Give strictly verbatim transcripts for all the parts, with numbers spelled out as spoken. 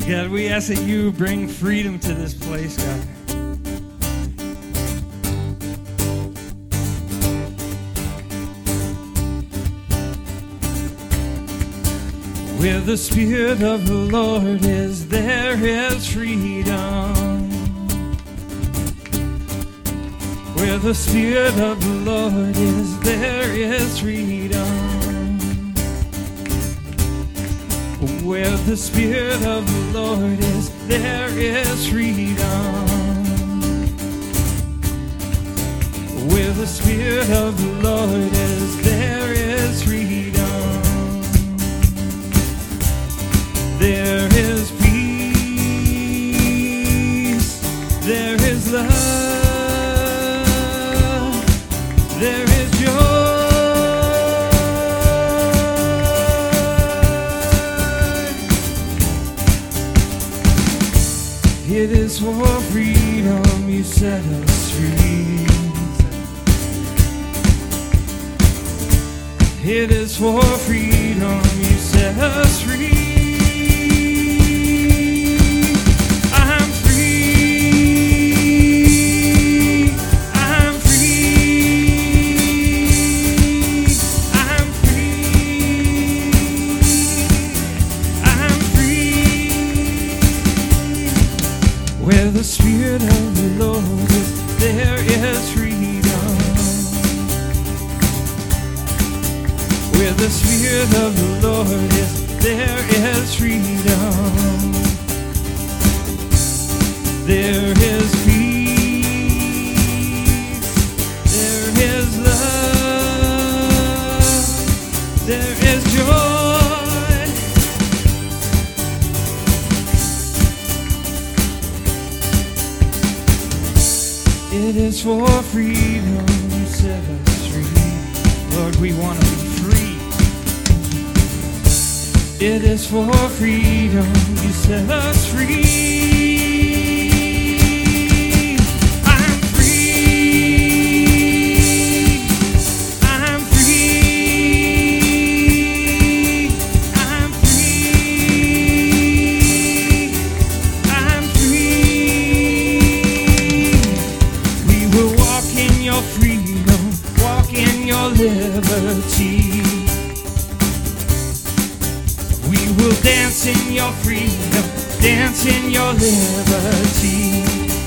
God, we ask that you bring freedom to this place, God. Where the Spirit of the Lord is, there is freedom. Where the Spirit of the Lord is, there is freedom. Where the Spirit of the Lord is, there is freedom. Where the Spirit of the Lord is, there is freedom. There is peace, there is love, there is joy. It is for freedom you set us free. It is for freedom you set us free. I'm free. I'm free. I'm free. I'm free. Where the Spirit of the Lord is, there is freedom. Where the Spirit of the Lord is, there is freedom. There is peace. There is love. There is joy. It is for freedom you set us free. Lord, we want to be free. It is for freedom you set us free. I'm free. I'm free. I'm free. I'm free. We will walk in your freedom, walk in your liberty. We will dance in your freedom, dance in your liberty.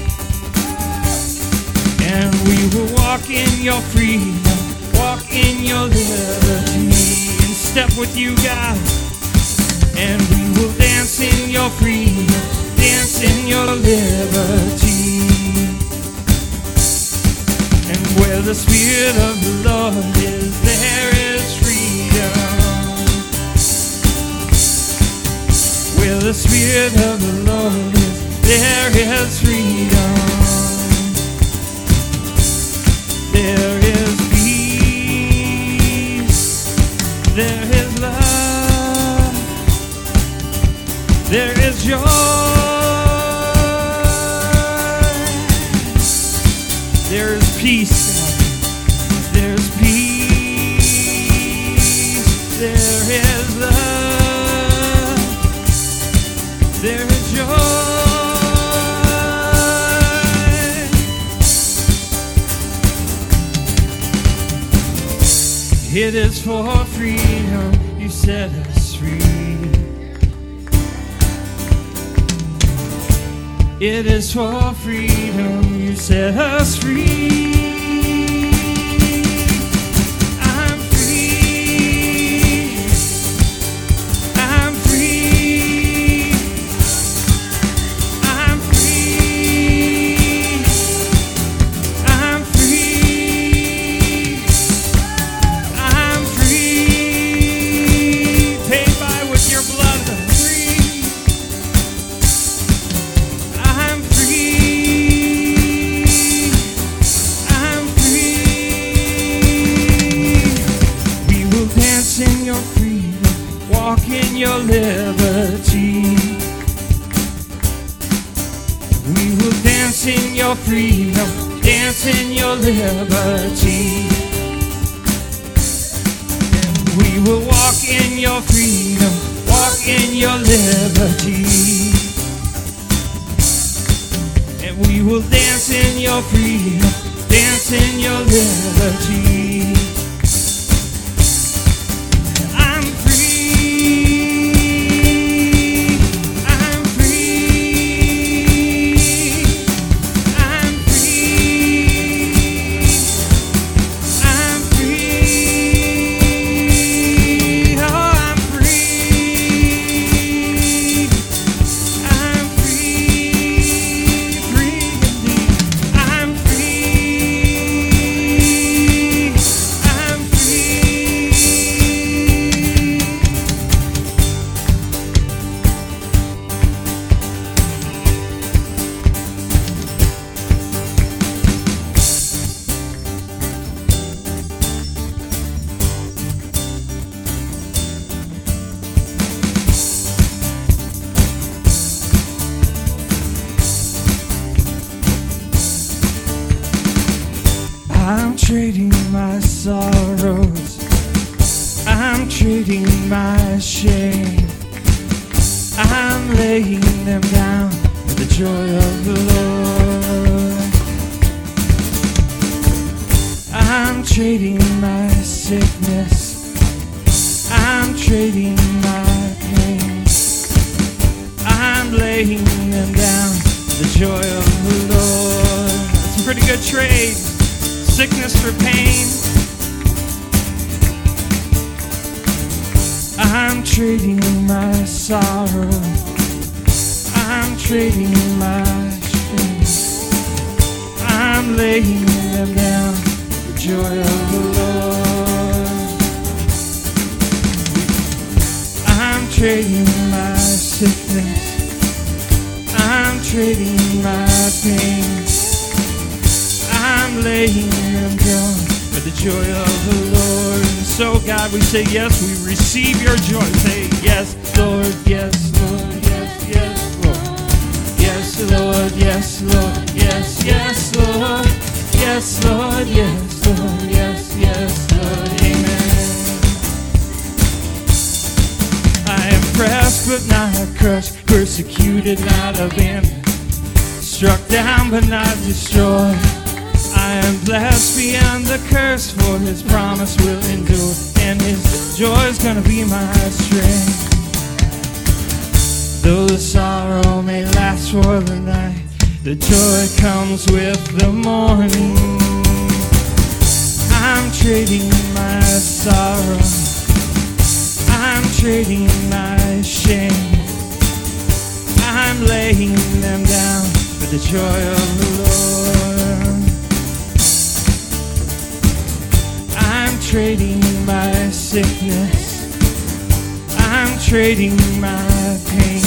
And we will walk in your freedom, walk in your liberty. And step with you, God. And we will dance in your freedom, dance in your liberty. And where the Spirit of the Lord is, there is freedom. Where the Spirit of the Lord is, there is freedom. There is peace. There is love. There is joy. There is peace. There is peace. There is love. There is joy. It is for freedom you set us free. It is for freedom you set us free. I'm free. I'm free. I'm free. I'm free. I'm free. Paid by with your blood. I'm free. I'm free. I'm free. We will dance in your freedom, walk in your liberty. We will dance in your freedom, dance in your liberty. And we will walk in your freedom, walk in your liberty. in your freedom, dance in your liberty. I'm free, I'm free, I'm free, I'm free, oh, I'm free, I'm free, free indeed. I'm free, I'm free. I'm trading my sorrows, I'm trading my shame, I'm laying them down for the joy of the Lord. I'm trading my sickness, I'm trading my pain, I'm laying them down for the joy of the Lord. That's a pretty good trade. Sickness for pain. I'm trading my sorrow, I'm trading my shame, I'm laying them down for the joy of the Lord. I'm trading my sickness, I'm trading my pain, I'm laying them down for the joy of the Lord. And so, God, we say yes, we receive your joy. Say yes, Lord, yes, Lord, yes, yes, Lord. Yes, Lord, yes, Lord, yes, yes, Lord. Yes, Lord, yes, Lord, yes, yes, Lord. Amen. I am pressed but not crushed, persecuted, not abandoned, struck down but not destroyed. I am blessed beyond the curse, for his promise will endure, and his joy is gonna be my strength. Though the sorrow may last for the night, the joy comes with the morning. I'm trading my sorrow, I'm trading my shame, I'm laying them down for the joy of the Lord. I'm trading my sickness, I'm trading my pain,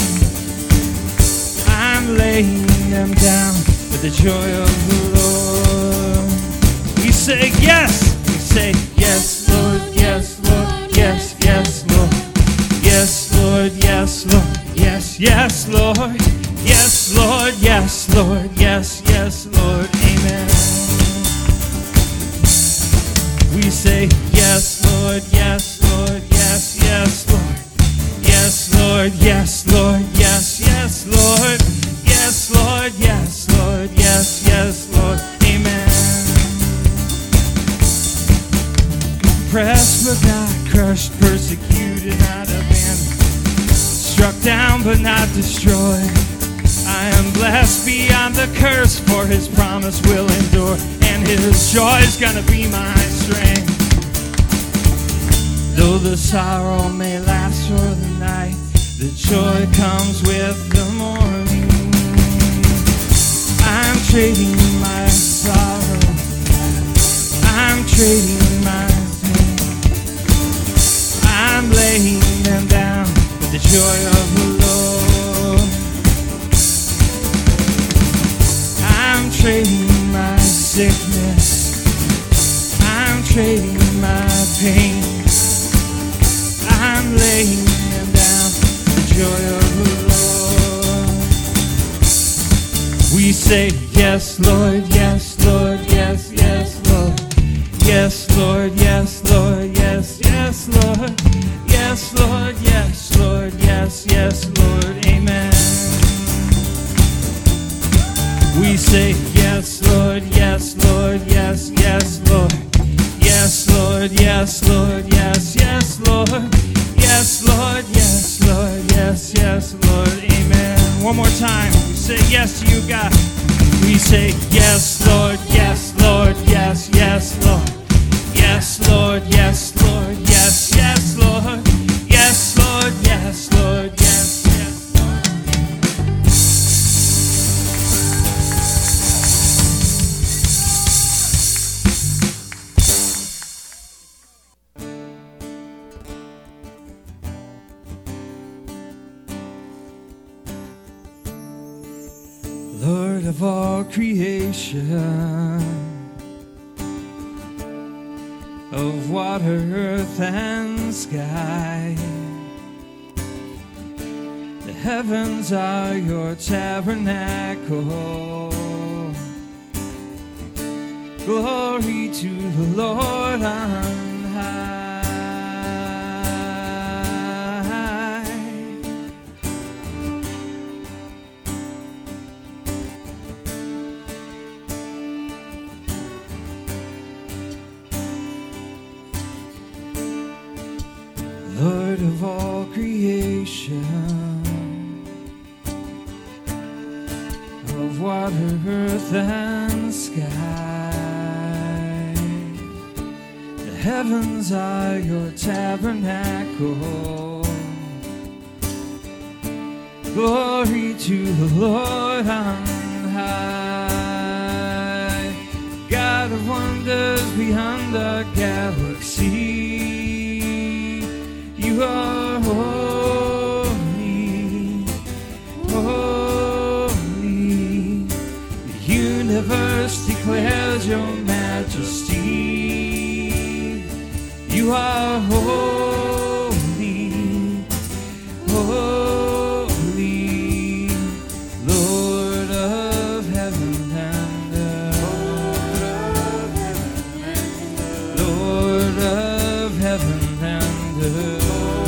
I'm laying them down for the joy of the Lord. We say yes, we say yes, Lord, yes, Lord, yes, yes, Lord, yes, Lord, yes, Lord, yes, yes, Lord, yes, Lord, yes, Lord, yes, yes, Lord, amen. We say yes, Lord, yes, Lord, yes, yes, Lord, yes, Lord, yes, Lord, yes, yes, Lord, yes, Lord, yes, Lord, yes, yes, Lord, amen. Pressed but not crushed, persecuted, not abandoned, struck down but not destroyed. I am blessed beyond the curse, for his promise will endure, and his joy is gonna be my strength. Though the sorrow may last for the night, the joy comes with the morning. I'm trading my sorrow, I'm trading my pain, I'm laying them down for the joy of the Lord. I'm trading my sickness, I'm trading my pain, I'm laying them down for the joy of the Lord. We say yes, Lord, yes, Lord, yes, yes, Lord, yes, Lord, yes, Lord, yes, yes, Lord, yes, Lord, yes, Lord, yes, yes, Lord, amen. We say yes, yes to you, God. We say, yes, Lord, yes, Lord, yes, yes, Lord. Yes, Lord, yes, Lord, yes, yes, Lord. Yes, Lord, yes, Lord, yes, yes, Lord of all creation, of water, earth, and sky, the heavens are your tabernacle. Glory to the Lord on high. Lord of all creation, of water, earth, and sky, the heavens are your tabernacle. Glory to the Lord on high. God of wonders beyond the galaxy, you are holy, holy. The universe declares your majesty. You are holy, holy, Lord of heaven and earth. Lord of heaven and earth.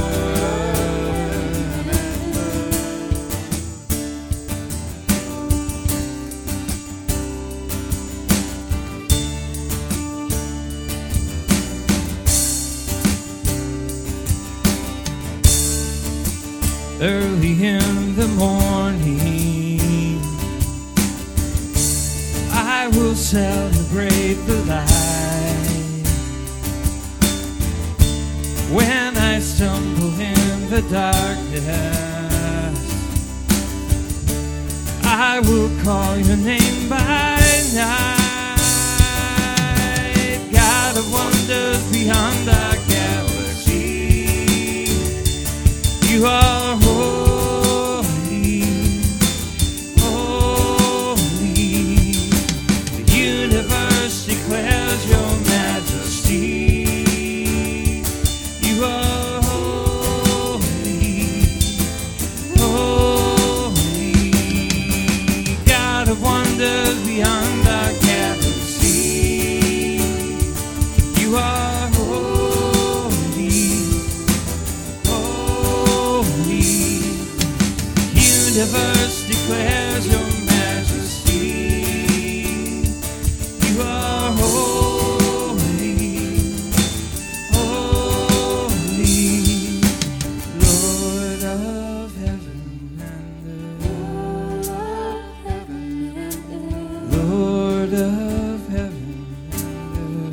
Early in the morning, I will celebrate the light. When I stumble in the darkness, I will call your name by night. God of wonders beyond the galaxy, you are holy, holy. The universe declares your majesty. You are holy, holy. God of wonders beyond the galaxy, you are universe declares your majesty. You are holy, holy, Lord of heaven and earth. Lord of heaven and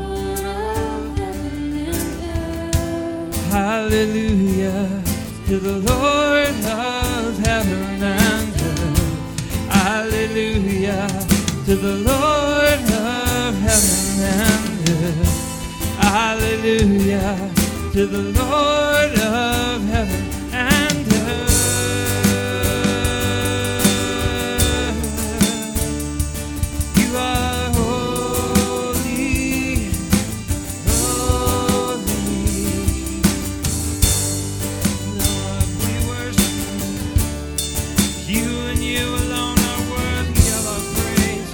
earth. Hallelujah to the Lord of heaven and earth. Hallelujah to the Lord of heaven and earth. Hallelujah to the Lord of heaven and earth. You are holy, holy. Lord, we worship you. You and you alone are worthy of our praise.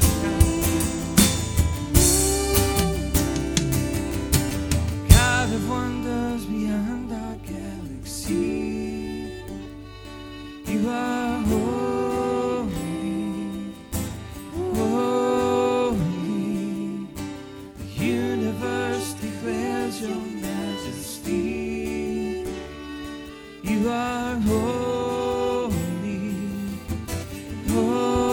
God of wonders beyond our galaxy, you are holy, holy. The universe declares your majesty. You are holy, holy.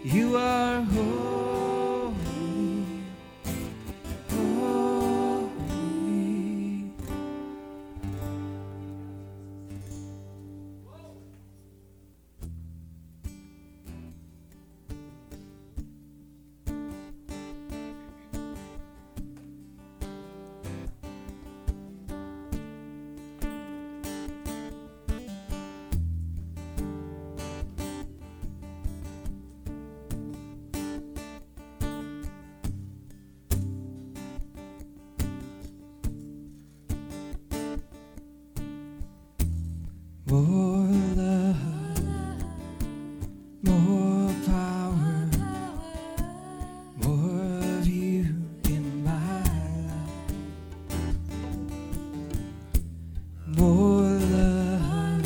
You are holy. More love, more power, more of you in my life. More love,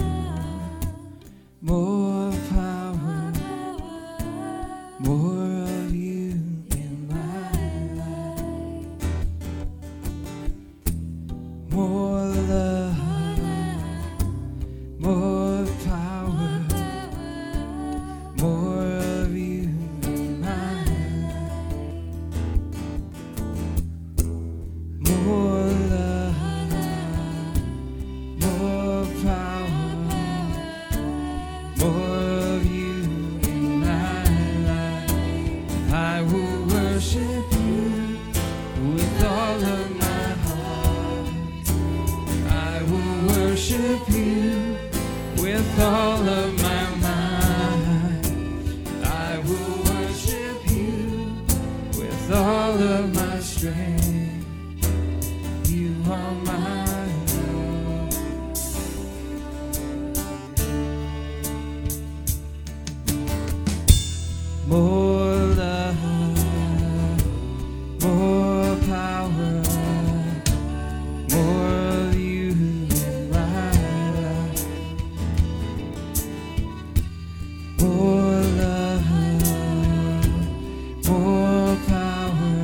more power, more of you in my life. More love, more power, more of you in my life. More love, more power, more of you in my life. I will worship you with all of my heart. I will worship you with all of my mind. I will worship you with all of my strength. You are my Lord. More love, more power, more of you in my life. More love, more power,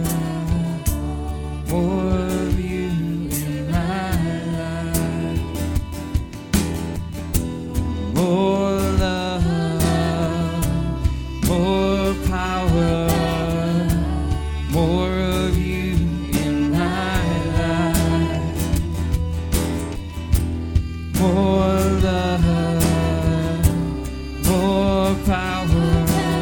more of you in my life. More love, more power, more of you in my life. More love, more power,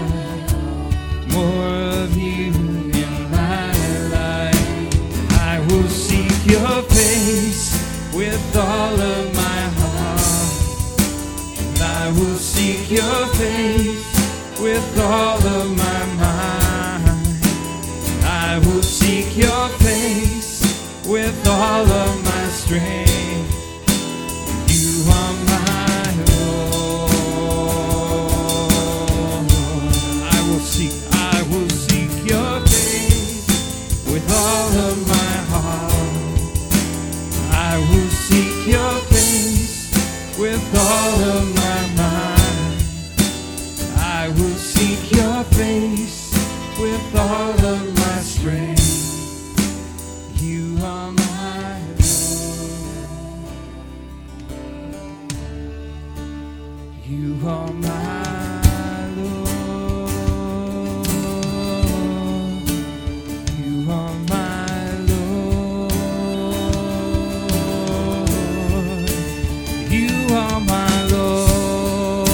more of you in my life. I will seek your face with all of my heart. I will seek your face with all of my mind. I will seek your face with all of my strength. You are my Lord. I will seek, I will seek your face with all of my heart. I will seek your face with all of my mind. I will seek your face with all of my strength. You are my Lord. You are my Lord. You are my Lord. You are my Lord.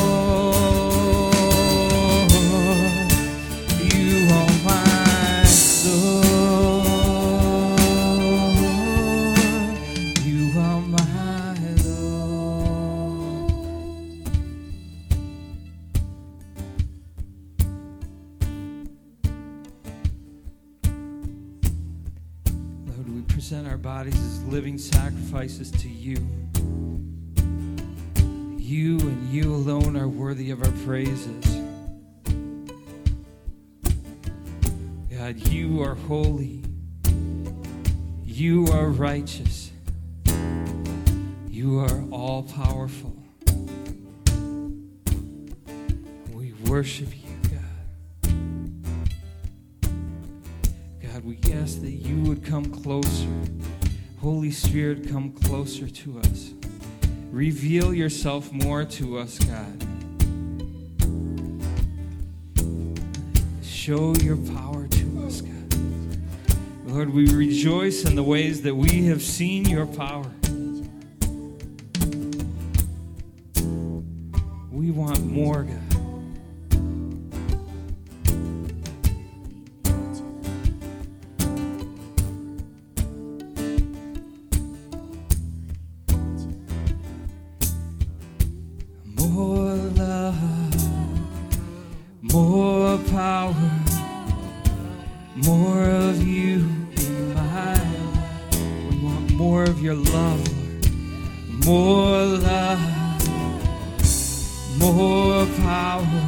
You are my Lord. You are my Lord. Lord, we present our bodies as living sacrifices to you. You and you alone are worthy of our praises. God, you are holy. You are righteous. You are all-powerful. We worship you, God. God, we ask that you would come closer. Holy Spirit, come closer to us. Reveal yourself more to us, God. show your power to us, God. Lord, we rejoice in the ways that we have seen your power. We want more, God. More love, more power, more of you in my life. We want more of your love, Lord. More love, more power,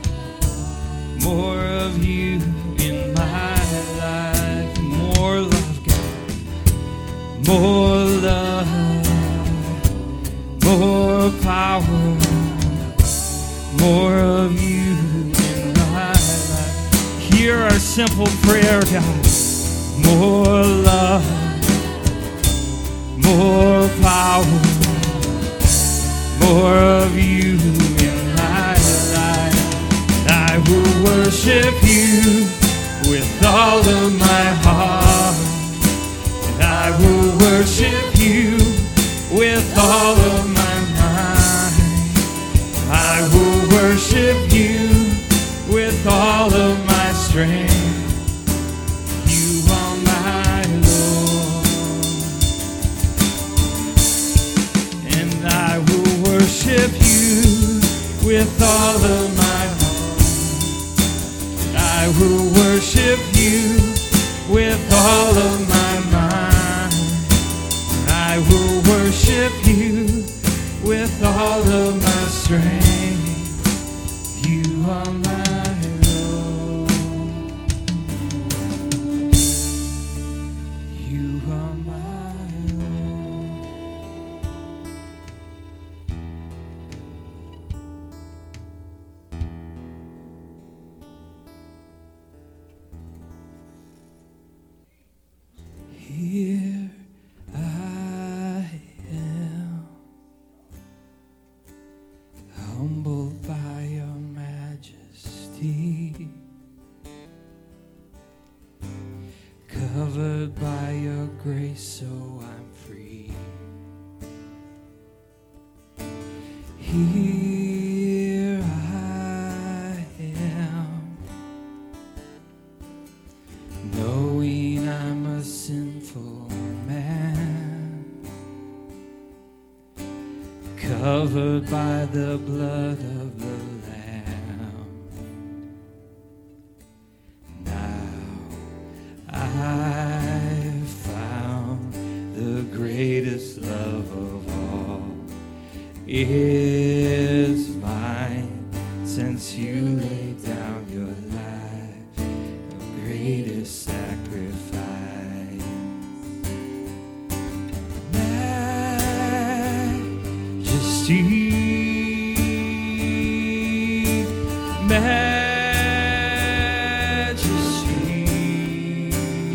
more of you in my life. More love, God. More love, more power, more of you in my life. Hear our simple prayer, God. More love, more power, more of you in my life. I will worship you with all of my heart. And I will worship you with all of my I will worship you with all of my strength. You are my Lord. And I will worship you with all of my heart. I will worship you with all of my mind. I will worship you with all of my strength. You are my Lord. You are my Lord. Here I am, humbled by your majesty, covered by your grace, so I'm free. Here I am, knowing I'm a sinful man, covered by the blood of the Lamb. Now I've found the greatest love of all. It's mine, since you laid down your life, the greatest sacrifice. Majesty,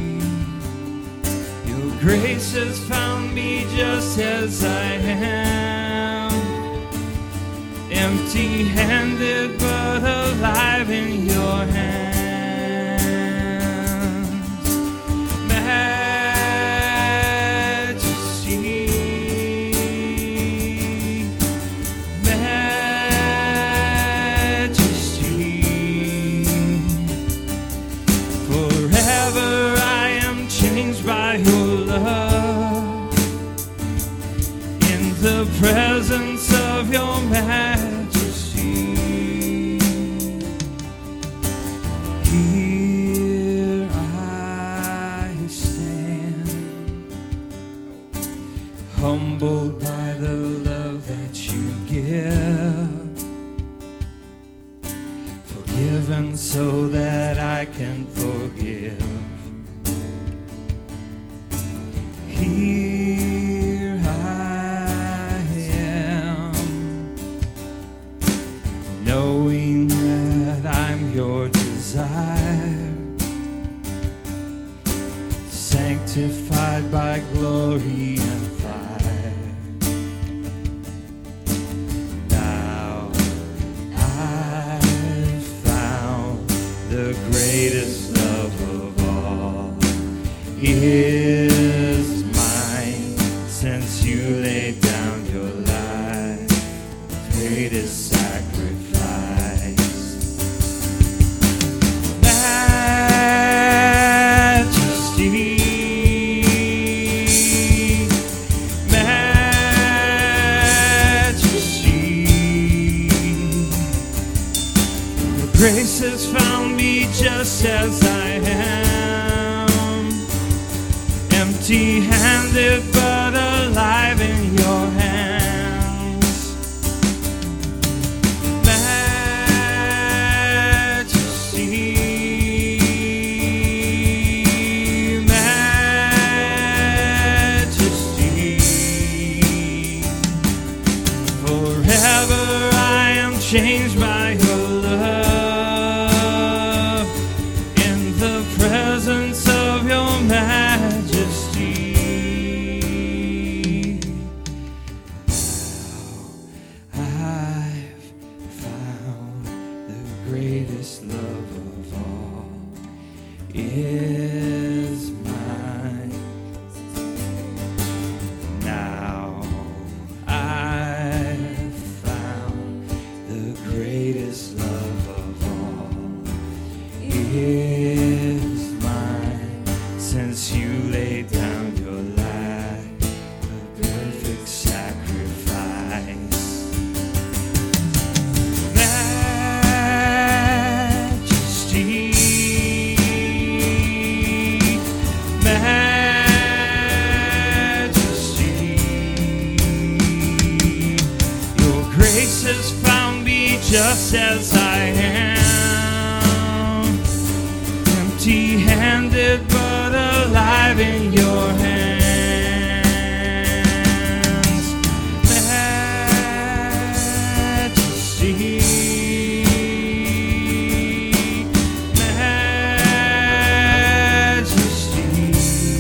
your grace has found me just as I am, empty-handed but alive in your hands. The presence of your majesty, here I stand, humbled by the love that you give, forgiven so that I can forgive. Here knowing that I'm your desire, sanctified by glory and fire. Now I've found the the greatest love of all is mine, since you laid down your life, the greatest sacrifice. Majesty, grace has found me just as I am, empty-handed but alive in your hands. Majesty, majesty, forever I am changed by your love. Is mine. Now I've found the greatest love of all is mine, since you laid down your life, a perfect sacrifice. Majesty, has found me just as I am, empty-handed but alive in your hands. Majesty, majesty,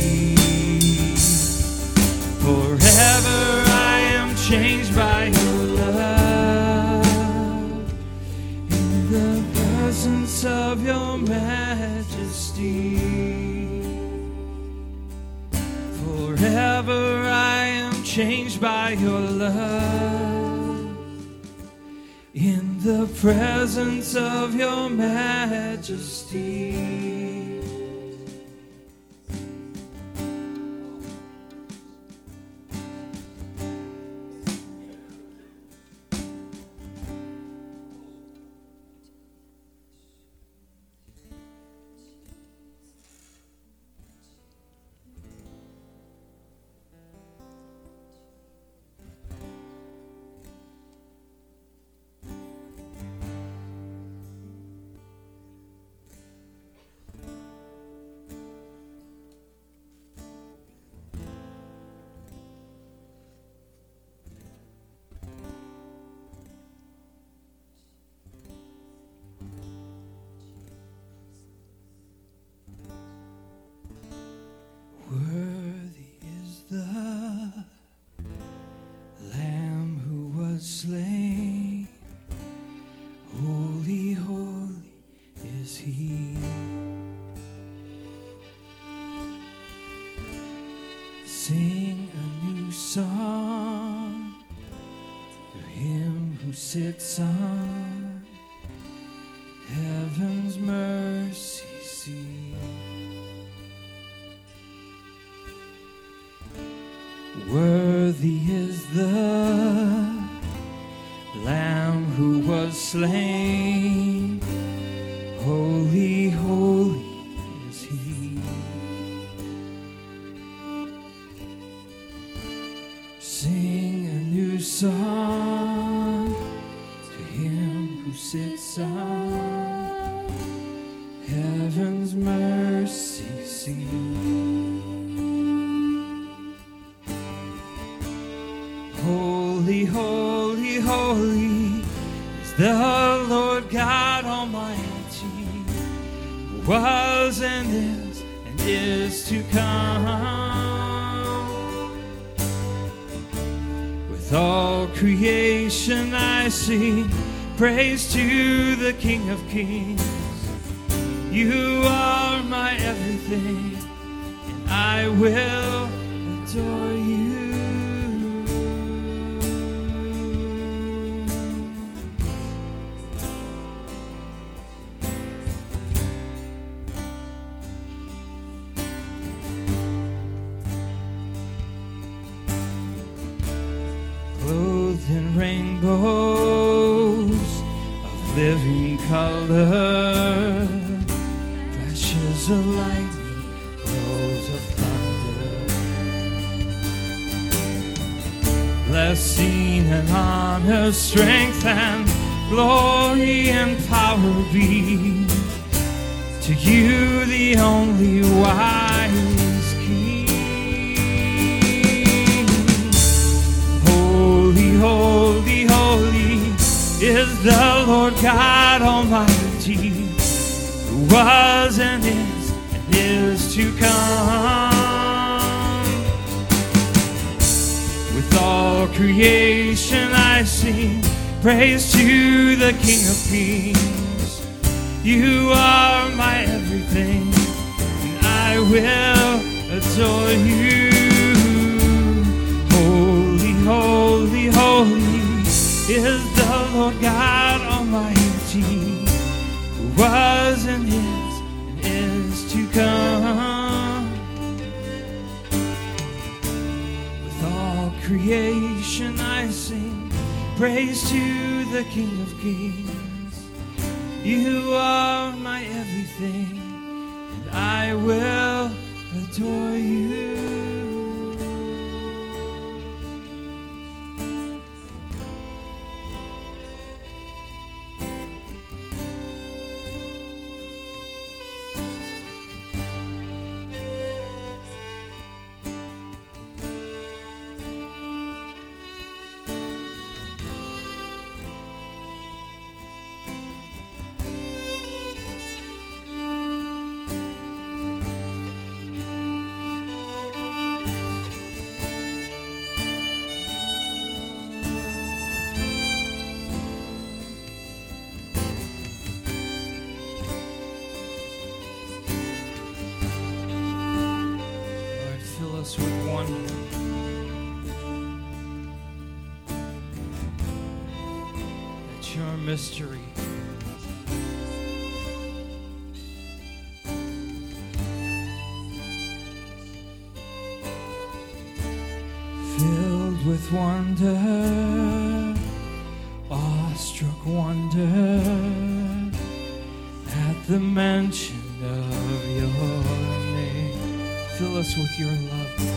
forever I am changed by your of your majesty. Forever I am changed by your love, in the presence of your majesty. Worthy is the Lamb who was slain. Holy, holy is he. Sing a new song to him who sits on heaven's mercy seat. Worthy is the Lamb who was slain. Holy, holy is he. Sing a new song to him who sits on heaven's mercy seat. Holy, holy, holy is the Lord God Almighty, who was and is and is to come. With all creation I sing praise to the King of Kings. You are my everything, and I will adore you. Clothed in rainbows of living color, flashes of lightning, rolls of thunder, blessing and honor, strength and glory and power be to you, the only wise King. Holy, holy, holy is the Lord God Almighty, who was and is and is to come. With all creation I sing praise to the King of Kings. You are my everything, and I will adore you. Holy, holy, holy is the Lord God Almighty, who was and is and is to come. With all creation I sing praise to the King of Kings. You are my everything, and I will adore you. With wonder, that your mystery filled with wonder, awestruck wonder at the mention of your name. Fill us with your love.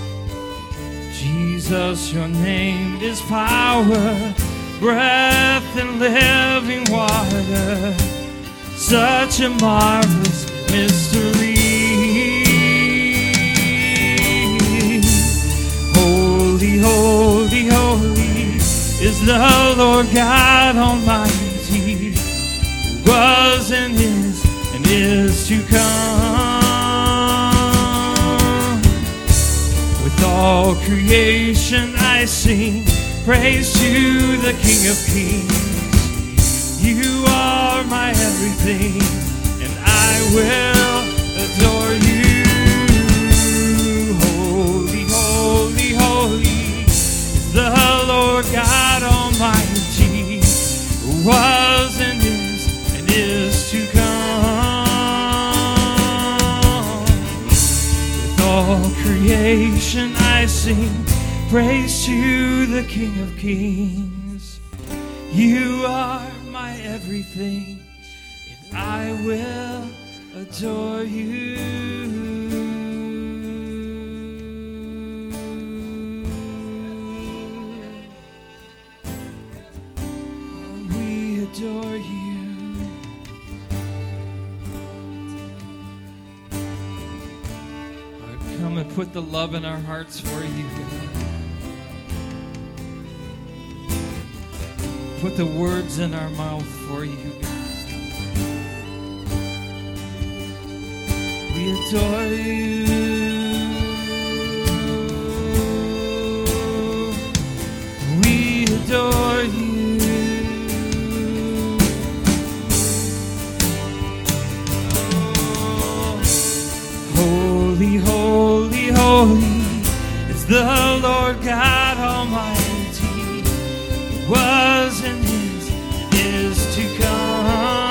Jesus, your name is power, breath and living water, such a marvelous mystery. Holy, holy, holy is the Lord God Almighty, who was and is and is to come. With all creation I sing praise to the King of Kings. You are my everything, and I will adore you. Holy, holy, holy is the Lord God Almighty, who was and is and is to come. With all creation I sing praise to the King of Kings. You are my everything, and I will adore you. We adore you. Lord, come and put the love in our hearts for you, God. Put the words in our mouth for you, God. We adore you. We adore you. Oh, the Lord God Almighty, was and is, and is to come.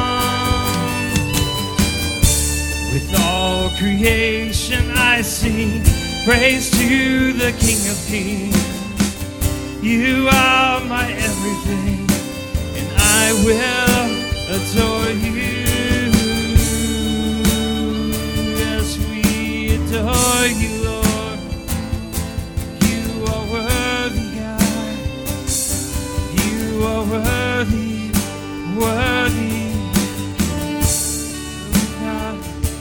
With all creation I sing praise to the King of Kings. You are my everything, and I will adore you. Yes, we adore you, Lord. You are worthy, God. You are worthy, worthy, God.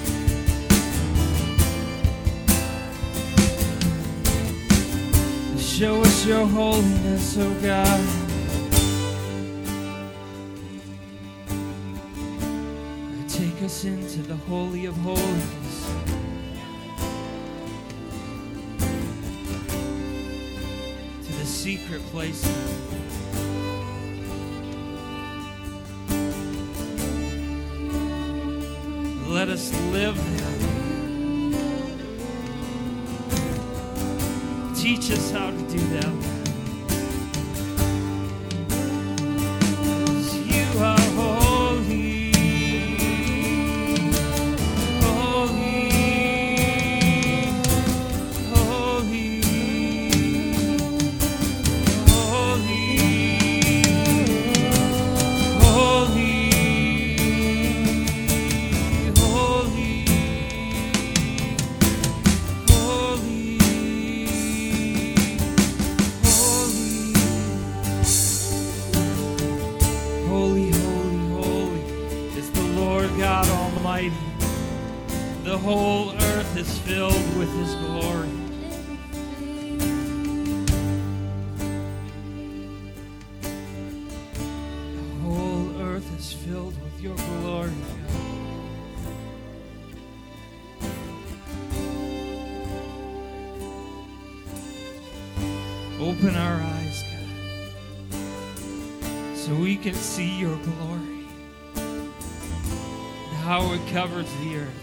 Show us your holiness, oh God. Take us into the Holy of Holies. To the secret place. Let us live there. Teach us how to do that. You are holy, holy, holy, holy, holy, holy, holy. Holy, holy, holy is the Lord God Almighty. The whole earth is filled with His glory. The whole earth is filled with your glory, God. Open our eyes, God, so we can see your glory and how it covers the earth.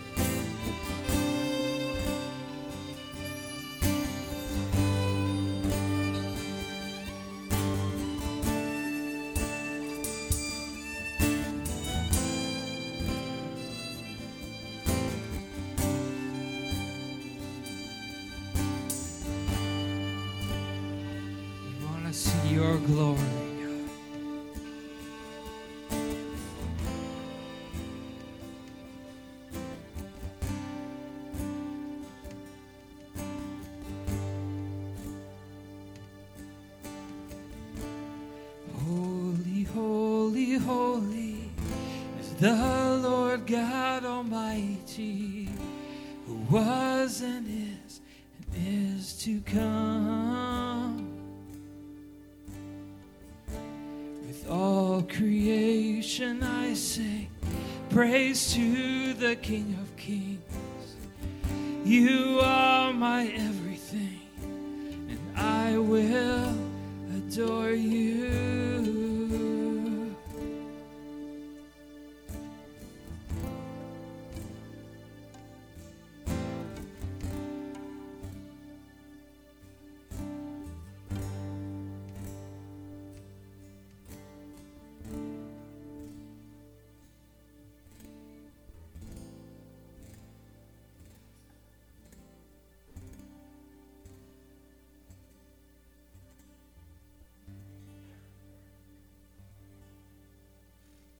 We want to see your glory. Holy, holy is the Lord God Almighty, who was and is and is to come. With all creation I sing praise to the King of Kings. You are my everything, and I will adore you.